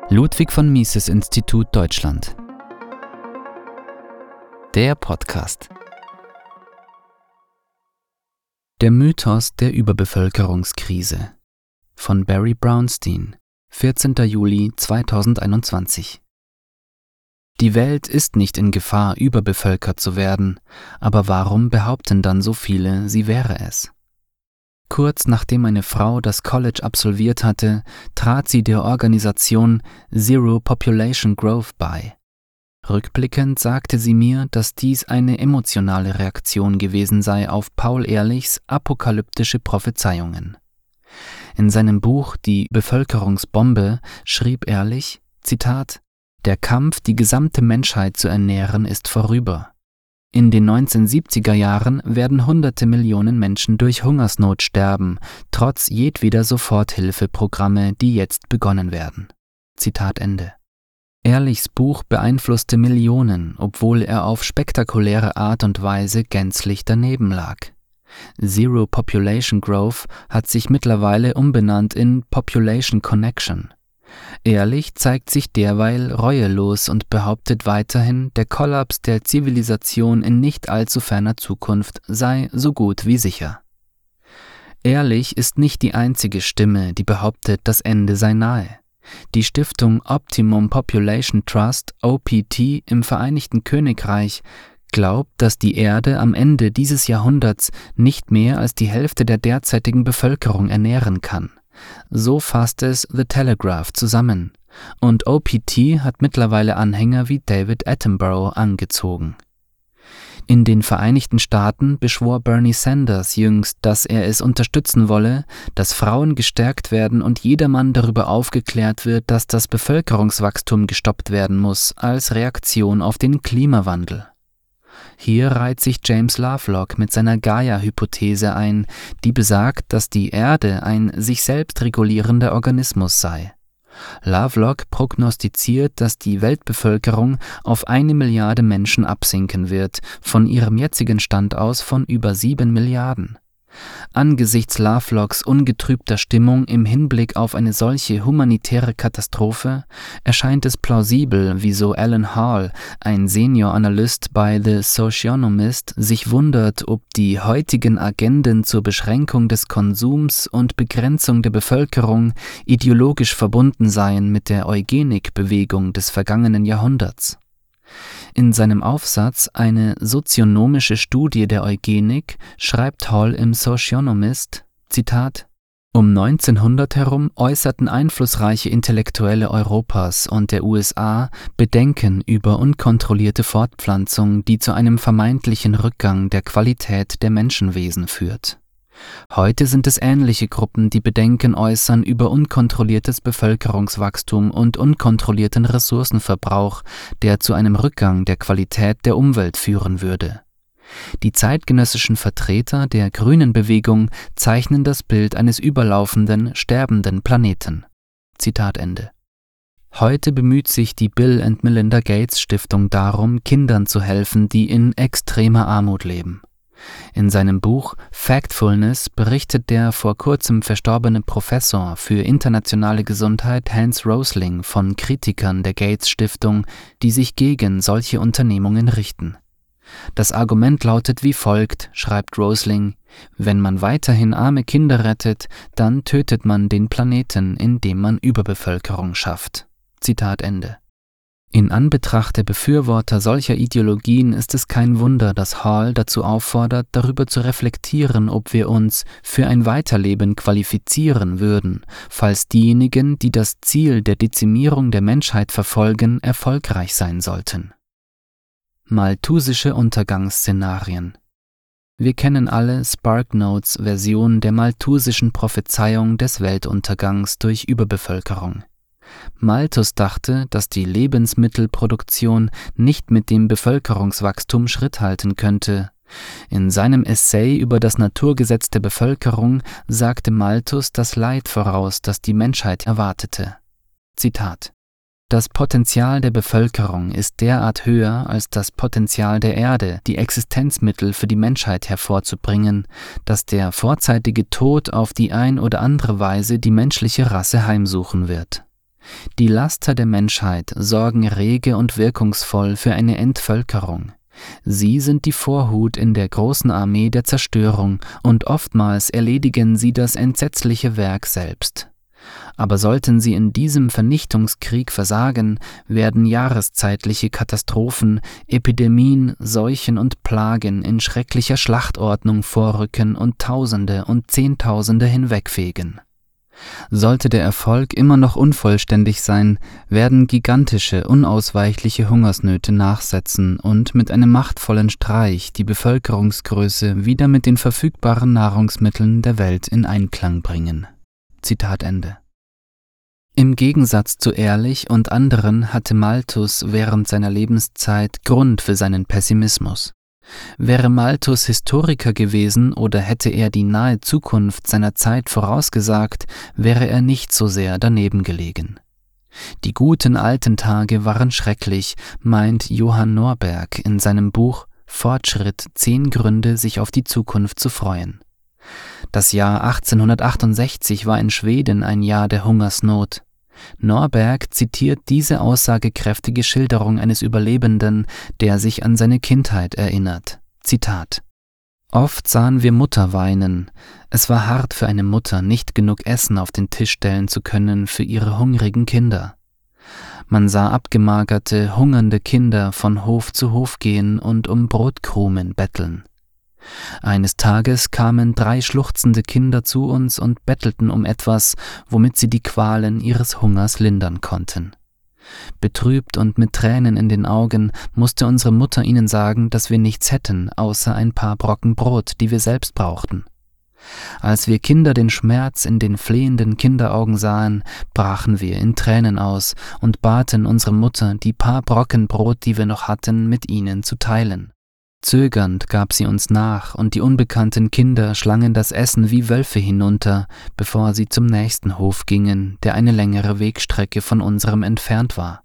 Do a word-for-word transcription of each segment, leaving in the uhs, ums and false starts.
Ludwig von Mises Institut Deutschland. Der Podcast. Der Mythos der Überbevölkerungskrise von Barry Brownstein, vierzehnter Juli zweitausendeinundzwanzig. Die Welt ist nicht in Gefahr, überbevölkert zu werden, aber warum behaupten dann so viele, sie wäre es? Kurz nachdem eine Frau das College absolviert hatte, trat sie der Organisation Zero Population Growth bei. Rückblickend sagte sie mir, dass dies eine emotionale Reaktion gewesen sei auf Paul Ehrlichs apokalyptische Prophezeiungen. In seinem Buch Die Bevölkerungsbombe schrieb Ehrlich, Zitat, »Der Kampf, die gesamte Menschheit zu ernähren, ist vorüber. In den neunzehnhundertsiebziger Jahren werden hunderte Millionen Menschen durch Hungersnot sterben, trotz jedweder Soforthilfeprogramme, die jetzt begonnen werden.« Zitat Ende. Ehrlichs Buch beeinflusste Millionen, obwohl er auf spektakuläre Art und Weise gänzlich daneben lag. Zero Population Growth hat sich mittlerweile umbenannt in Population Connection. Ehrlich zeigt sich derweil reuelos und behauptet weiterhin, der Kollaps der Zivilisation in nicht allzu ferner Zukunft sei so gut wie sicher. Ehrlich ist nicht die einzige Stimme, die behauptet, das Ende sei nahe. Die Stiftung Optimum Population Trust, O P T, im Vereinigten Königreich glaubt, dass die Erde am Ende dieses Jahrhunderts nicht mehr als die Hälfte der derzeitigen Bevölkerung ernähren kann. So fasst es The Telegraph zusammen, und O P T hat mittlerweile Anhänger wie David Attenborough angezogen. In den Vereinigten Staaten beschwor Bernie Sanders jüngst, dass er es unterstützen wolle, dass Frauen gestärkt werden und jedermann darüber aufgeklärt wird, dass das Bevölkerungswachstum gestoppt werden muss, als Reaktion auf den Klimawandel. Hier reiht sich James Lovelock mit seiner Gaia-Hypothese ein, die besagt, dass die Erde ein sich selbst regulierender Organismus sei. Lovelock prognostiziert, dass die Weltbevölkerung auf eine Milliarde Menschen absinken wird, von ihrem jetzigen Stand aus von über sieben Milliarden. Angesichts Lovelocks ungetrübter Stimmung im Hinblick auf eine solche humanitäre Katastrophe erscheint es plausibel, wieso Alan Hall, ein Senior-Analyst bei The Socionomist, sich wundert, ob die heutigen Agenden zur Beschränkung des Konsums und Begrenzung der Bevölkerung ideologisch verbunden seien mit der Eugenikbewegung des vergangenen Jahrhunderts. In seinem Aufsatz »Eine sozionomische Studie der Eugenik« schreibt Hall im Socionomist, Zitat, »Um neunzehnhundert herum äußerten einflussreiche Intellektuelle Europas und der U S A Bedenken über unkontrollierte Fortpflanzung, die zu einem vermeintlichen Rückgang der Qualität der Menschenwesen führt. Heute sind es ähnliche Gruppen, die Bedenken äußern über unkontrolliertes Bevölkerungswachstum und unkontrollierten Ressourcenverbrauch, der zu einem Rückgang der Qualität der Umwelt führen würde. Die zeitgenössischen Vertreter der grünen Bewegung zeichnen das Bild eines überlaufenden, sterbenden Planeten.« Zitat Ende. Heute bemüht sich die Bill and Melinda Gates Stiftung darum, Kindern zu helfen, die in extremer Armut leben. In seinem Buch Factfulness berichtet der vor kurzem verstorbene Professor für internationale Gesundheit Hans Rosling von Kritikern der Gates Stiftung, die sich gegen solche Unternehmungen richten. Das Argument lautet wie folgt, schreibt Rosling, wenn man weiterhin arme Kinder rettet, dann tötet man den Planeten, indem man Überbevölkerung schafft. Zitat Ende. In Anbetracht der Befürworter solcher Ideologien ist es kein Wunder, dass Hall dazu auffordert, darüber zu reflektieren, ob wir uns für ein Weiterleben qualifizieren würden, falls diejenigen, die das Ziel der Dezimierung der Menschheit verfolgen, erfolgreich sein sollten. Malthusische Untergangsszenarien. Wir kennen alle SparkNotes Version der malthusischen Prophezeiung des Weltuntergangs durch Überbevölkerung. Malthus dachte, dass die Lebensmittelproduktion nicht mit dem Bevölkerungswachstum Schritt halten könnte. In seinem Essay über das Naturgesetz der Bevölkerung sagte Malthus das Leid voraus, das die Menschheit erwartete. Zitat: Das Potenzial der Bevölkerung ist derart höher als das Potenzial der Erde, die Existenzmittel für die Menschheit hervorzubringen, dass der vorzeitige Tod auf die ein oder andere Weise die menschliche Rasse heimsuchen wird. Die Laster der Menschheit sorgen rege und wirkungsvoll für eine Entvölkerung. Sie sind die Vorhut in der großen Armee der Zerstörung und oftmals erledigen sie das entsetzliche Werk selbst. Aber sollten sie in diesem Vernichtungskrieg versagen, werden jahreszeitliche Katastrophen, Epidemien, Seuchen und Plagen in schrecklicher Schlachtordnung vorrücken und Tausende und Zehntausende hinwegfegen. Sollte der Erfolg immer noch unvollständig sein, werden gigantische, unausweichliche Hungersnöte nachsetzen und mit einem machtvollen Streich die Bevölkerungsgröße wieder mit den verfügbaren Nahrungsmitteln der Welt in Einklang bringen. Zitat Ende. Im Gegensatz zu Ehrlich und anderen hatte Malthus während seiner Lebenszeit Grund für seinen Pessimismus. Wäre Malthus Historiker gewesen oder hätte er die nahe Zukunft seiner Zeit vorausgesagt, wäre er nicht so sehr daneben gelegen. Die guten alten Tage waren schrecklich, meint Johann Norberg in seinem Buch Fortschritt, zehn Gründe, sich auf die Zukunft zu freuen. Das Jahr achtzehnhundertachtundsechzig war in Schweden ein Jahr der Hungersnot. Norberg zitiert diese aussagekräftige Schilderung eines Überlebenden, der sich an seine Kindheit erinnert. Zitat: Oft sahen wir Mutter weinen. Es war hart für eine Mutter, nicht genug Essen auf den Tisch stellen zu können für ihre hungrigen Kinder. Man sah abgemagerte, hungernde Kinder von Hof zu Hof gehen und um Brotkrumen betteln. Eines Tages kamen drei schluchzende Kinder zu uns und bettelten um etwas, womit sie die Qualen ihres Hungers lindern konnten. Betrübt und mit Tränen in den Augen musste unsere Mutter ihnen sagen, dass wir nichts hätten, außer ein paar Brocken Brot, die wir selbst brauchten. Als wir Kinder den Schmerz in den flehenden Kinderaugen sahen, brachen wir in Tränen aus und baten unsere Mutter, die paar Brocken Brot, die wir noch hatten, mit ihnen zu teilen. Zögernd gab sie uns nach, und die unbekannten Kinder schlangen das Essen wie Wölfe hinunter, bevor sie zum nächsten Hof gingen, der eine längere Wegstrecke von unserem entfernt war.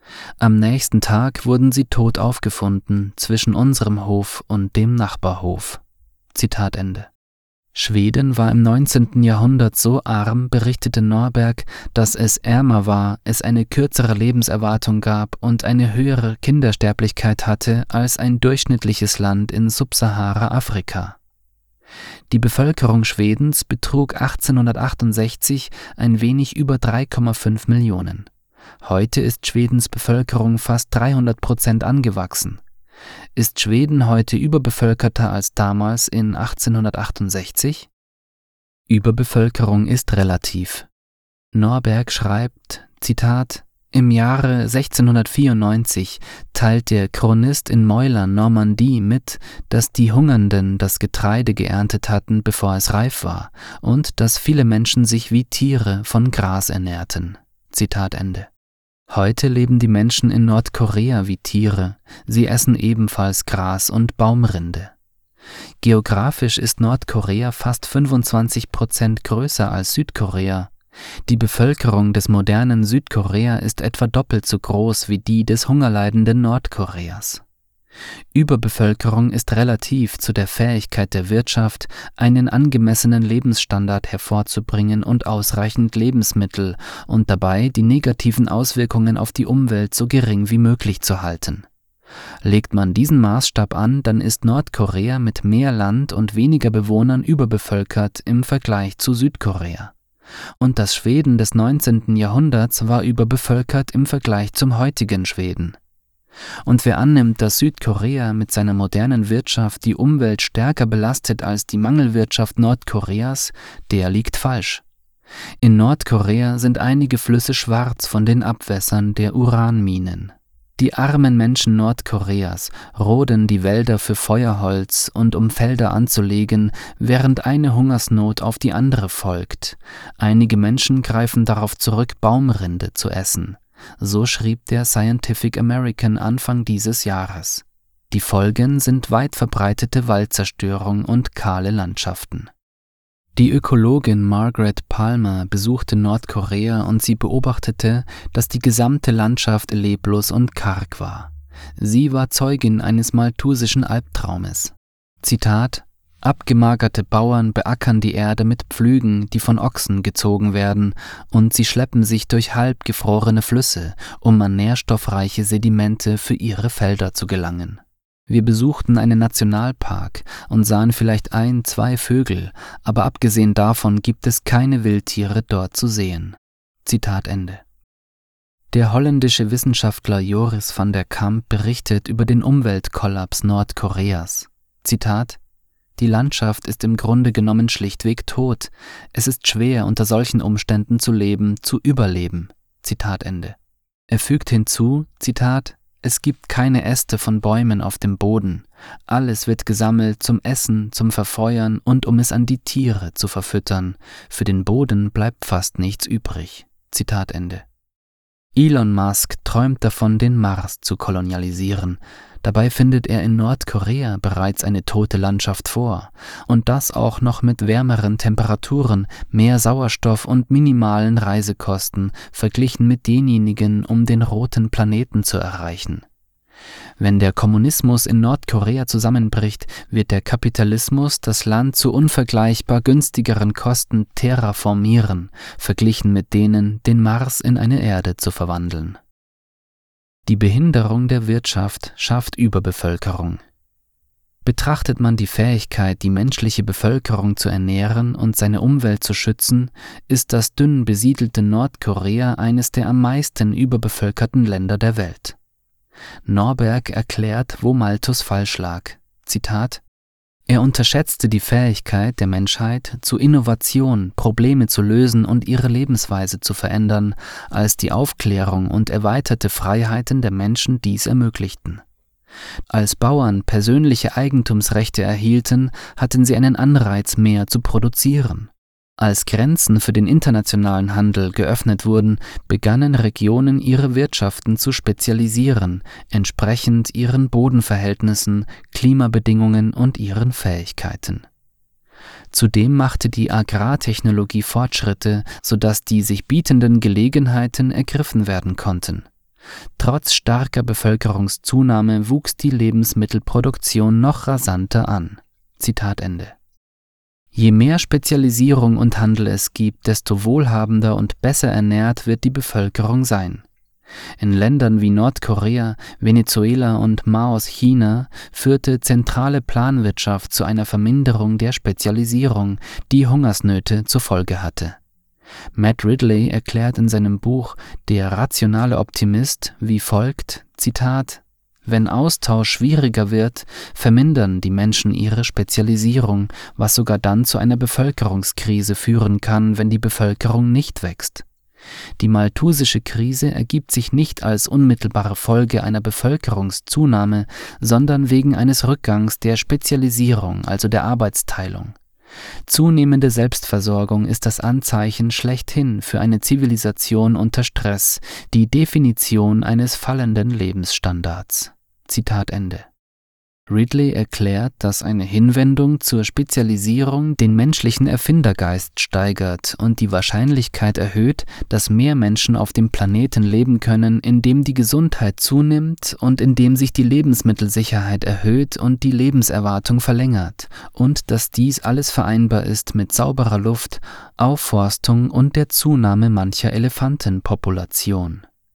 Am nächsten Tag wurden sie tot aufgefunden, zwischen unserem Hof und dem Nachbarhof. Zitat Ende. Schweden war im neunzehnten Jahrhundert so arm, berichtete Norberg, dass es ärmer war, es eine kürzere Lebenserwartung gab und eine höhere Kindersterblichkeit hatte als ein durchschnittliches Land in Subsahara-Afrika. Die Bevölkerung Schwedens betrug achtzehnhundertachtundsechzig ein wenig über drei Komma fünf Millionen. Heute ist Schwedens Bevölkerung fast dreihundert Prozent angewachsen. Ist Schweden heute überbevölkerter als damals in achtzehnhundertachtundsechzig? Überbevölkerung ist relativ. Norberg schreibt, Zitat, im Jahre sechzehnhundertvierundneunzig teilt der Chronist in Meulern, Normandie, mit, dass die Hungernden das Getreide geerntet hatten, bevor es reif war, und dass viele Menschen sich wie Tiere von Gras ernährten. Zitat Ende. Heute leben die Menschen in Nordkorea wie Tiere. Sie essen ebenfalls Gras und Baumrinde. Geografisch ist Nordkorea fast fünfundzwanzig Prozent größer als Südkorea. Die Bevölkerung des modernen Südkorea ist etwa doppelt so groß wie die des hungerleidenden Nordkoreas. Überbevölkerung ist relativ zu der Fähigkeit der Wirtschaft, einen angemessenen Lebensstandard hervorzubringen und ausreichend Lebensmittel und dabei die negativen Auswirkungen auf die Umwelt so gering wie möglich zu halten. Legt man diesen Maßstab an, dann ist Nordkorea mit mehr Land und weniger Bewohnern überbevölkert im Vergleich zu Südkorea. Und das Schweden des neunzehnten Jahrhunderts war überbevölkert im Vergleich zum heutigen Schweden. Und wer annimmt, dass Südkorea mit seiner modernen Wirtschaft die Umwelt stärker belastet als die Mangelwirtschaft Nordkoreas, der liegt falsch. In Nordkorea sind einige Flüsse schwarz von den Abwässern der Uranminen. Die armen Menschen Nordkoreas roden die Wälder für Feuerholz und um Felder anzulegen, während eine Hungersnot auf die andere folgt. Einige Menschen greifen darauf zurück, Baumrinde zu essen. So schrieb der Scientific American Anfang dieses Jahres. Die Folgen sind weit verbreitete Waldzerstörung und kahle Landschaften. Die Ökologin Margaret Palmer besuchte Nordkorea und sie beobachtete, dass die gesamte Landschaft leblos und karg war. Sie war Zeugin eines malthusischen Albtraumes. Zitat: Abgemagerte Bauern beackern die Erde mit Pflügen, die von Ochsen gezogen werden, und sie schleppen sich durch halb gefrorene Flüsse, um an nährstoffreiche Sedimente für ihre Felder zu gelangen. Wir besuchten einen Nationalpark und sahen vielleicht ein, zwei Vögel, aber abgesehen davon gibt es keine Wildtiere dort zu sehen. Zitat Ende. Der holländische Wissenschaftler Joris van der Kamp berichtet über den Umweltkollaps Nordkoreas. Zitat: Die Landschaft ist im Grunde genommen schlichtweg tot. Es ist schwer, unter solchen Umständen zu leben, zu überleben. Zitat Ende. Er fügt hinzu, Zitat: Es gibt keine Äste von Bäumen auf dem Boden. Alles wird gesammelt zum Essen, zum Verfeuern und um es an die Tiere zu verfüttern. Für den Boden bleibt fast nichts übrig. Zitat Ende. Elon Musk träumt davon, den Mars zu kolonialisieren. Dabei findet er in Nordkorea bereits eine tote Landschaft vor. Und das auch noch mit wärmeren Temperaturen, mehr Sauerstoff und minimalen Reisekosten, verglichen mit denjenigen, um den roten Planeten zu erreichen. Wenn der Kommunismus in Nordkorea zusammenbricht, wird der Kapitalismus das Land zu unvergleichbar günstigeren Kosten terraformieren, verglichen mit denen, den Mars in eine Erde zu verwandeln. Die Behinderung der Wirtschaft schafft Überbevölkerung. Betrachtet man die Fähigkeit, die menschliche Bevölkerung zu ernähren und seine Umwelt zu schützen, ist das dünn besiedelte Nordkorea eines der am meisten überbevölkerten Länder der Welt. Norberg erklärt, wo Malthus falsch lag. Zitat: Er unterschätzte die Fähigkeit der Menschheit zu Innovation, Probleme zu lösen und ihre Lebensweise zu verändern, als die Aufklärung und erweiterte Freiheiten der Menschen dies ermöglichten. Als Bauern persönliche Eigentumsrechte erhielten, hatten sie einen Anreiz mehr zu produzieren. Als Grenzen für den internationalen Handel geöffnet wurden, begannen Regionen ihre Wirtschaften zu spezialisieren, entsprechend ihren Bodenverhältnissen, Klimabedingungen und ihren Fähigkeiten. Zudem machte die Agrartechnologie Fortschritte, sodass die sich bietenden Gelegenheiten ergriffen werden konnten. Trotz starker Bevölkerungszunahme wuchs die Lebensmittelproduktion noch rasanter an. Zitat Ende. Je mehr Spezialisierung und Handel es gibt, desto wohlhabender und besser ernährt wird die Bevölkerung sein. In Ländern wie Nordkorea, Venezuela und Maos China führte zentrale Planwirtschaft zu einer Verminderung der Spezialisierung, die Hungersnöte zur Folge hatte. Matt Ridley erklärt in seinem Buch Der rationale Optimist wie folgt, Zitat: Wenn Austausch schwieriger wird, vermindern die Menschen ihre Spezialisierung, was sogar dann zu einer Bevölkerungskrise führen kann, wenn die Bevölkerung nicht wächst. Die malthusische Krise ergibt sich nicht als unmittelbare Folge einer Bevölkerungszunahme, sondern wegen eines Rückgangs der Spezialisierung, also der Arbeitsteilung. Zunehmende Selbstversorgung ist das Anzeichen schlechthin für eine Zivilisation unter Stress, die Definition eines fallenden Lebensstandards. Zitat Ende. Ridley erklärt, dass eine Hinwendung zur Spezialisierung den menschlichen Erfindergeist steigert und die Wahrscheinlichkeit erhöht, dass mehr Menschen auf dem Planeten leben können, indem die Gesundheit zunimmt und indem sich die Lebensmittelsicherheit erhöht und die Lebenserwartung verlängert, und dass dies alles vereinbar ist mit sauberer Luft, Aufforstung und der Zunahme mancher Elefantenpopulation.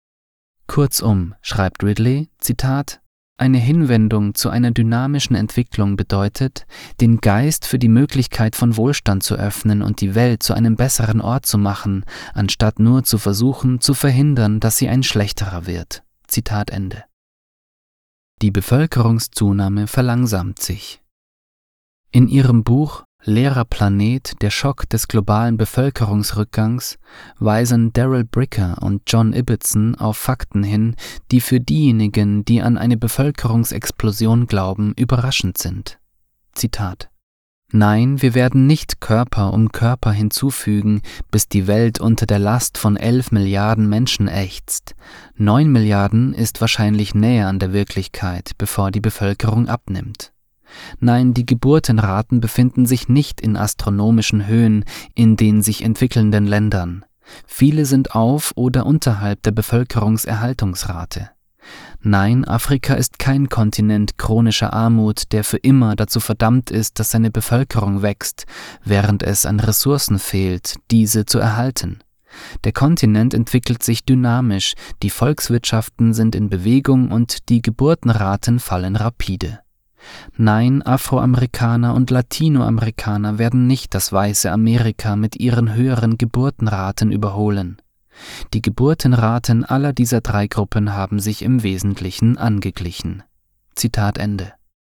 Kurzum, schreibt Ridley, Zitat: Eine Hinwendung zu einer dynamischen Entwicklung bedeutet, den Geist für die Möglichkeit von Wohlstand zu öffnen und die Welt zu einem besseren Ort zu machen, anstatt nur zu versuchen, zu verhindern, dass sie ein schlechterer wird. Zitat Ende. Die Bevölkerungszunahme verlangsamt sich. In ihrem Buch Leerer Planet, der Schock des globalen Bevölkerungsrückgangs weisen Daryl Bricker und John Ibbotson auf Fakten hin, die für diejenigen, die an eine Bevölkerungsexplosion glauben, überraschend sind. Zitat: Nein, wir werden nicht Körper um Körper hinzufügen, bis die Welt unter der Last von elf Milliarden Menschen ächzt. Neun Milliarden ist wahrscheinlich näher an der Wirklichkeit, bevor die Bevölkerung abnimmt. Nein, die Geburtenraten befinden sich nicht in astronomischen Höhen in den sich entwickelnden Ländern. Viele sind auf oder unterhalb der Bevölkerungserhaltungsrate. Nein, Afrika ist kein Kontinent chronischer Armut, der für immer dazu verdammt ist, dass seine Bevölkerung wächst, während es an Ressourcen fehlt, diese zu erhalten. Der Kontinent entwickelt sich dynamisch, die Volkswirtschaften sind in Bewegung und die Geburtenraten fallen rapide. Nein, Afroamerikaner und Latinoamerikaner werden nicht das weiße Amerika mit ihren höheren Geburtenraten überholen. Die Geburtenraten aller dieser drei Gruppen haben sich im Wesentlichen angeglichen. Zitat Ende.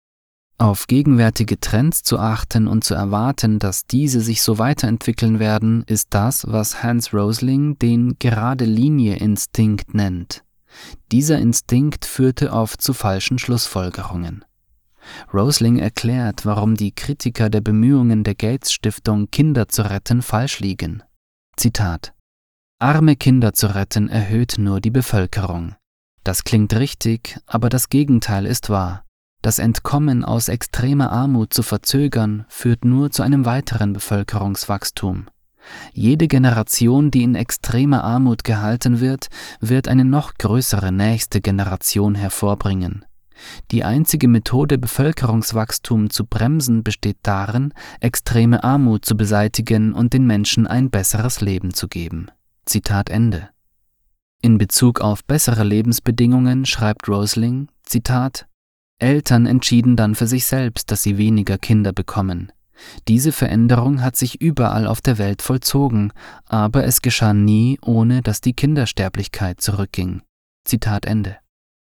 Auf gegenwärtige Trends zu achten und zu erwarten, dass diese sich so weiterentwickeln werden, ist das, was Hans Rosling den Gerade-Linie-Instinkt nennt. Dieser Instinkt führte oft zu falschen Schlussfolgerungen. Rosling erklärt, warum die Kritiker der Bemühungen der Gates-Stiftung, Kinder zu retten, falsch liegen. Zitat: Arme Kinder zu retten erhöht nur die Bevölkerung. Das klingt richtig, aber das Gegenteil ist wahr. Das Entkommen aus extremer Armut zu verzögern, führt nur zu einem weiteren Bevölkerungswachstum. Jede Generation, die in extremer Armut gehalten wird, wird eine noch größere nächste Generation hervorbringen. Die einzige Methode, Bevölkerungswachstum zu bremsen, besteht darin, extreme Armut zu beseitigen und den Menschen ein besseres Leben zu geben. Zitat Ende. In Bezug auf bessere Lebensbedingungen schreibt Rosling, Zitat: Eltern entschieden dann für sich selbst, dass sie weniger Kinder bekommen. Diese Veränderung hat sich überall auf der Welt vollzogen, aber es geschah nie, ohne dass die Kindersterblichkeit zurückging. Zitat Ende.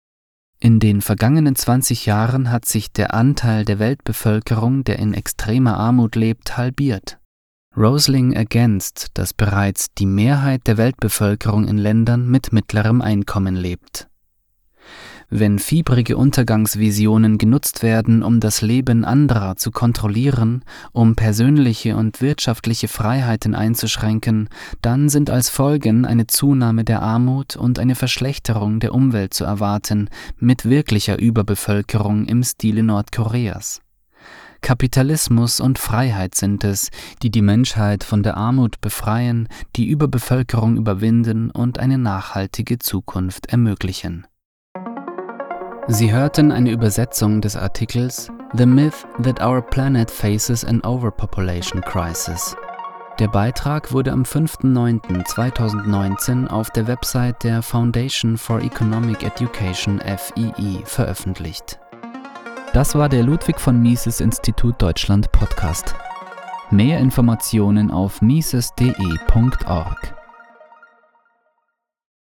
In den vergangenen zwanzig Jahren hat sich der Anteil der Weltbevölkerung, der in extremer Armut lebt, halbiert. Rosling ergänzt, dass bereits die Mehrheit der Weltbevölkerung in Ländern mit mittlerem Einkommen lebt. Wenn fiebrige Untergangsvisionen genutzt werden, um das Leben anderer zu kontrollieren, um persönliche und wirtschaftliche Freiheiten einzuschränken, dann sind als Folgen eine Zunahme der Armut und eine Verschlechterung der Umwelt zu erwarten, mit wirklicher Überbevölkerung im Stile Nordkoreas. Kapitalismus und Freiheit sind es, die die Menschheit von der Armut befreien, die Überbevölkerung überwinden und eine nachhaltige Zukunft ermöglichen. Sie hörten eine Übersetzung des Artikels The Myth That Our Planet Faces an Overpopulation Crisis. Der Beitrag wurde am fünfter neunter zweitausendneunzehn auf der Website der Foundation for Economic Education F I E veröffentlicht. Das war der Ludwig von Mises Institut Deutschland Podcast. Mehr Informationen auf mises punkt de punkt org.